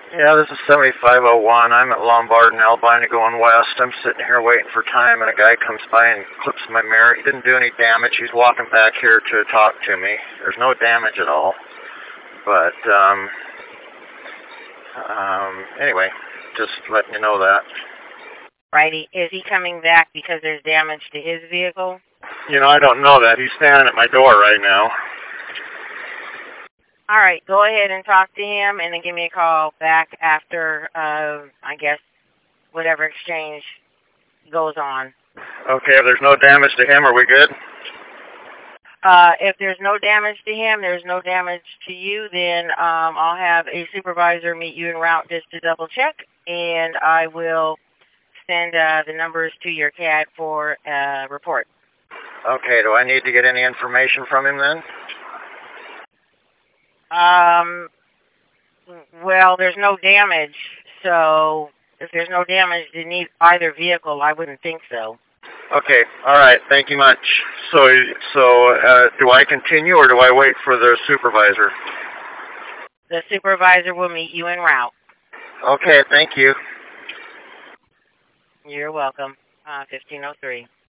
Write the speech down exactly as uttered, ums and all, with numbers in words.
Yeah, this is seventy-five oh one. I'm at Lombard and Albina going west. I'm sitting here waiting for time, and a guy comes by and clips my mirror. He didn't do any damage. He's walking back here to talk to me. There's no damage at all. But, um, um, anyway, just letting you know that. Righty. Is he coming back because there's damage to his vehicle? You know, I don't know that. He's standing at my door right now. All right, go ahead and talk to him, and then give me a call back after, uh, I guess, whatever exchange goes on. Okay, if there's no damage to him, are we good? Uh, if there's no damage to him, there's no damage to you, then um, I'll have a supervisor meet you en route just to double check, and I will send uh, the numbers to your C A D for a report. Okay, do I need to get any information from him then? Um, well, there's no damage, so if there's no damage to either vehicle, I wouldn't think so. Okay, all right, thank you much. So, so uh, do I continue or do I wait for the supervisor? The supervisor will meet you en route. Okay, thank you. You're welcome. Uh, fifteen oh three.